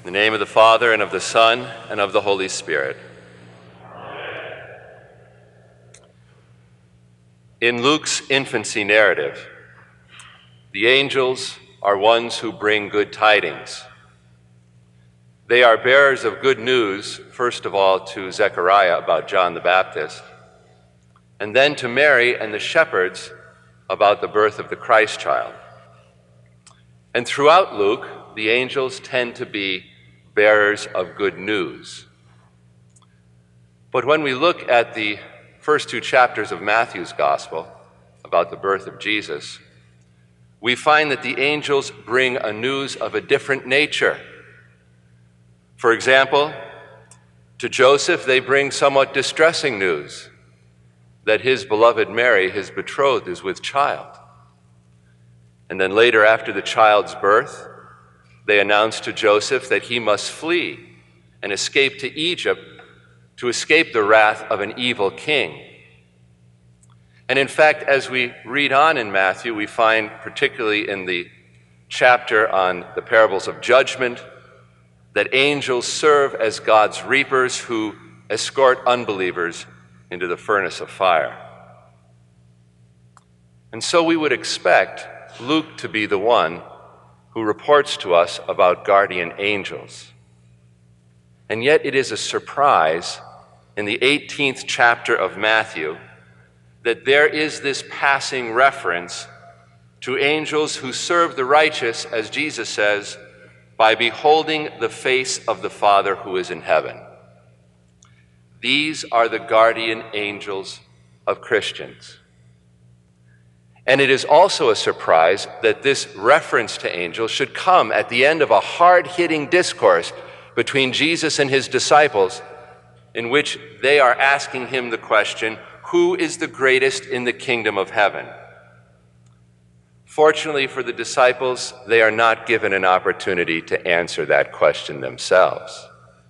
In the name of the Father, and of the Son, and of the Holy Spirit. In Luke's infancy narrative, the angels are ones who bring good tidings. They are bearers of good news, first of all to Zechariah about John the Baptist, and then to Mary and the shepherds about the birth of the Christ child. And throughout Luke, the angels tend to be bearers of good news. But when we look at the first two chapters of Matthew's Gospel about the birth of Jesus, we find that the angels bring a news of a different nature. For example, to Joseph, they bring somewhat distressing news that his beloved Mary, his betrothed, is with child. And then later, after the child's birth, they announce to Joseph that he must flee and escape to Egypt to escape the wrath of an evil king. And in fact, as we read on in Matthew, we find, particularly in the chapter on the parables of judgment, that angels serve as God's reapers who escort unbelievers into the furnace of fire. And so we would expect Luke to be the one who reports to us about guardian angels. And yet it is a surprise in the 18th chapter of Matthew that there is this passing reference to angels who serve the righteous, as Jesus says, by beholding the face of the Father who is in heaven. These are the guardian angels of Christians. And it is also a surprise that this reference to angels should come at the end of a hard-hitting discourse between Jesus and his disciples, in which they are asking him the question, who is the greatest in the kingdom of heaven? Fortunately for the disciples, they are not given an opportunity to answer that question themselves.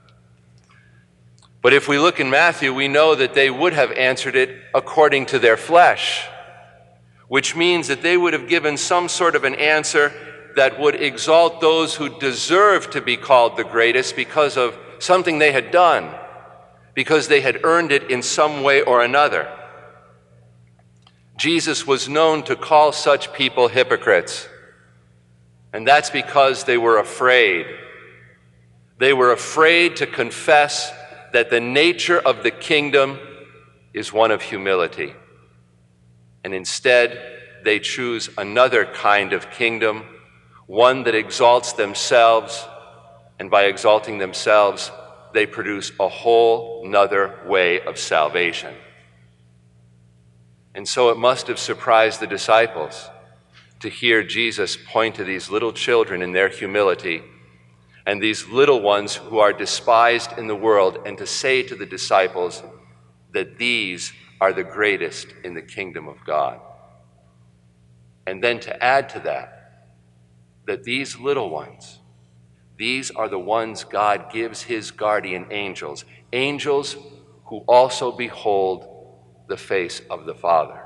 But if we look in Matthew, we know that they would have answered it according to their flesh, which means that they would have given some sort of an answer that would exalt those who deserve to be called the greatest because of something they had done, because they had earned it in some way or another. Jesus was known to call such people hypocrites, and that's because they were afraid. They were afraid to confess that the nature of the kingdom is one of humility. And instead, they choose another kind of kingdom, one that exalts themselves, and by exalting themselves, they produce a whole nother way of salvation. And so it must have surprised the disciples to hear Jesus point to these little children in their humility and these little ones who are despised in the world, and to say to the disciples that these are the greatest in the kingdom of God. And then to add to that these little ones, these are the ones God gives his guardian angels, angels who also behold the face of the Father.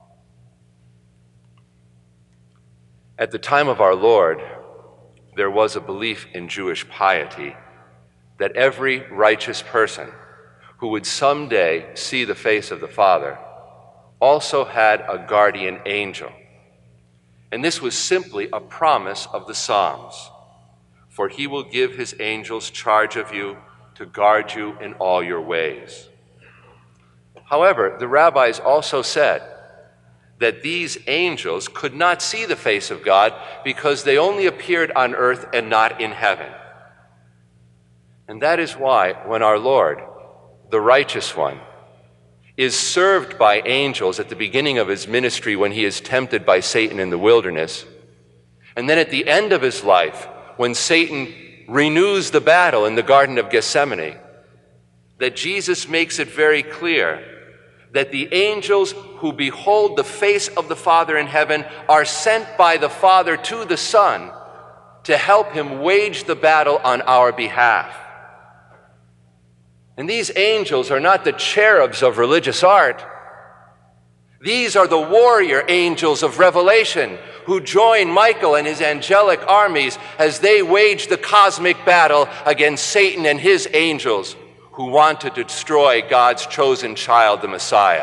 At the time of our Lord, there was a belief in Jewish piety that every righteous person who would someday see the face of the Father also had a guardian angel. And this was simply a promise of the Psalms. For he will give his angels charge of you to guard you in all your ways. However, the rabbis also said that these angels could not see the face of God because they only appeared on earth and not in heaven. And that is why when our Lord, the righteous one, is served by angels at the beginning of his ministry when he is tempted by Satan in the wilderness, and then at the end of his life when Satan renews the battle in the Garden of Gethsemane, that Jesus makes it very clear that the angels who behold the face of the Father in heaven are sent by the Father to the Son to help him wage the battle on our behalf. And these angels are not the cherubs of religious art. These are the warrior angels of Revelation who join Michael and his angelic armies as they wage the cosmic battle against Satan and his angels who want to destroy God's chosen child, the Messiah.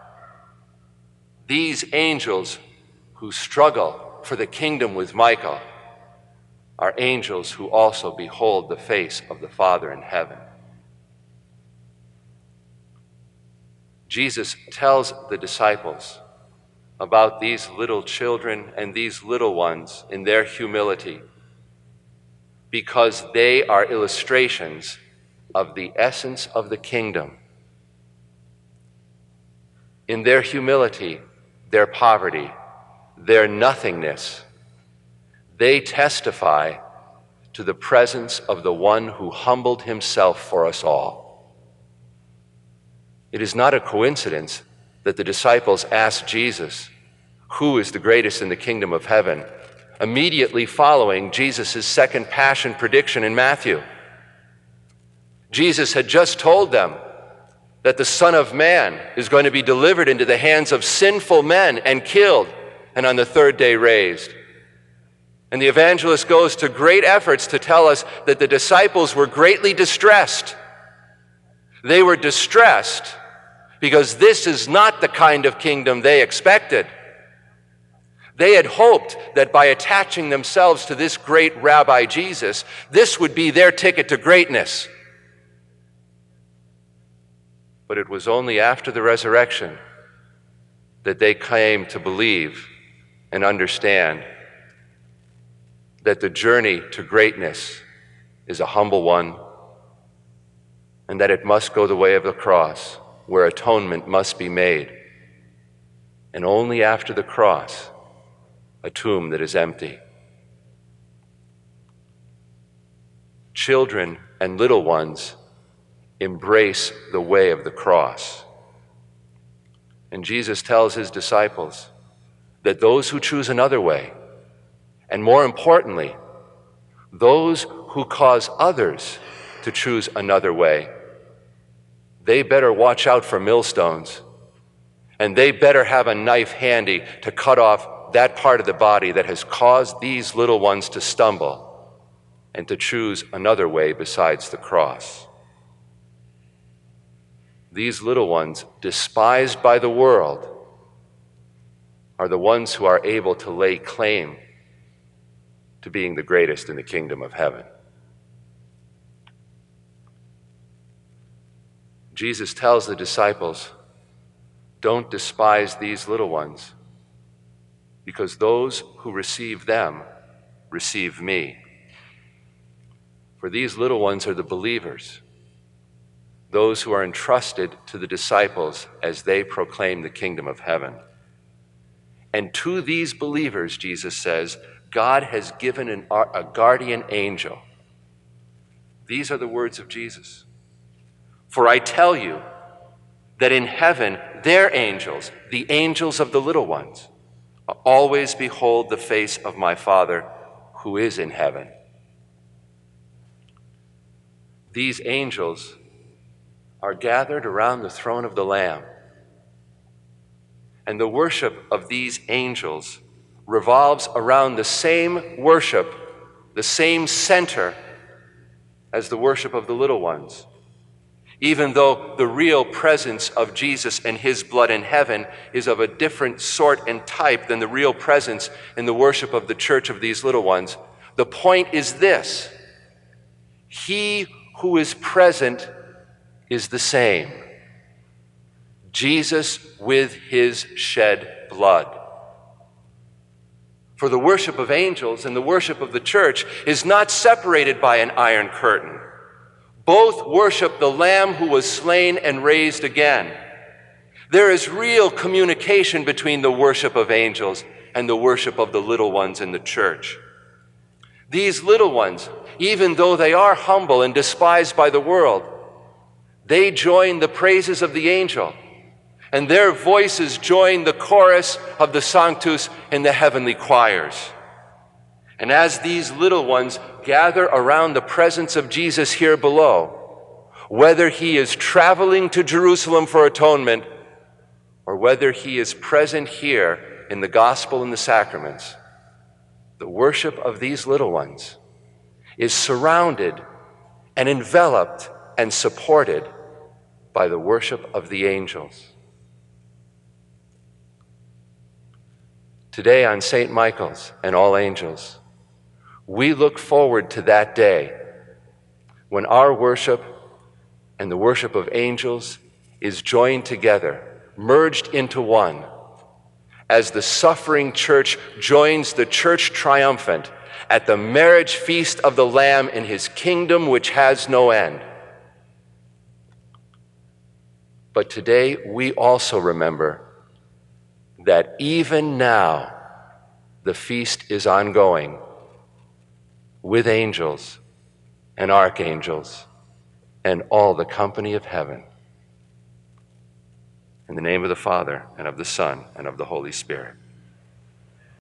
These angels who struggle for the kingdom with Michael are angels who also behold the face of the Father in heaven. Jesus tells the disciples about these little children and these little ones in their humility because they are illustrations of the essence of the kingdom. In their humility, their poverty, their nothingness, they testify to the presence of the one who humbled himself for us all. It is not a coincidence that the disciples asked Jesus, who is the greatest in the kingdom of heaven, immediately following Jesus' second passion prediction in Matthew. Jesus had just told them that the Son of Man is going to be delivered into the hands of sinful men and killed, and on the third day raised. And the evangelist goes to great efforts to tell us that the disciples were greatly distressed. They were distressed because this is not the kind of kingdom they expected. They had hoped that by attaching themselves to this great Rabbi Jesus, this would be their ticket to greatness. But it was only after the resurrection that they came to believe and understand that the journey to greatness is a humble one, and that it must go the way of the cross, where atonement must be made. And only after the cross, a tomb that is empty. Children and little ones embrace the way of the cross. And Jesus tells his disciples that those who choose another way, and more importantly, those who cause others to choose another way, they better watch out for millstones, and they better have a knife handy to cut off that part of the body that has caused these little ones to stumble and to choose another way besides the cross. These little ones, despised by the world, are the ones who are able to lay claim to being the greatest in the kingdom of heaven. Jesus tells the disciples, don't despise these little ones, because those who receive them receive me. For these little ones are the believers, those who are entrusted to the disciples as they proclaim the kingdom of heaven. And to these believers, Jesus says, God has given a guardian angel. These are the words of Jesus. For I tell you that in heaven, their angels, the angels of the little ones, always behold the face of my Father who is in heaven. These angels are gathered around the throne of the Lamb. And the worship of these angels revolves around the same worship, the same center as the worship of the little ones. Even though the real presence of Jesus and his blood in heaven is of a different sort and type than the real presence in the worship of the church of these little ones, the point is this: he who is present is the same. Jesus with his shed blood. For the worship of angels and the worship of the church is not separated by an iron curtain. Both worship the Lamb who was slain and raised again. There is real communication between the worship of angels and the worship of the little ones in the church. These little ones, even though they are humble and despised by the world, they join the praises of the angel, and their voices join the chorus of the Sanctus in the heavenly choirs. And as these little ones gather around the presence of Jesus here below, whether he is traveling to Jerusalem for atonement or whether he is present here in the gospel and the sacraments, the worship of these little ones is surrounded and enveloped and supported by the worship of the angels. Today on St. Michael's and All Angels, we look forward to that day when our worship and the worship of angels is joined together, merged into one, as the suffering church joins the church triumphant at the marriage feast of the Lamb in his kingdom which has no end. But today we also remember that even now the feast is ongoing with angels and archangels and all the company of heaven. In the name of the Father, and of the Son, and of the Holy Spirit.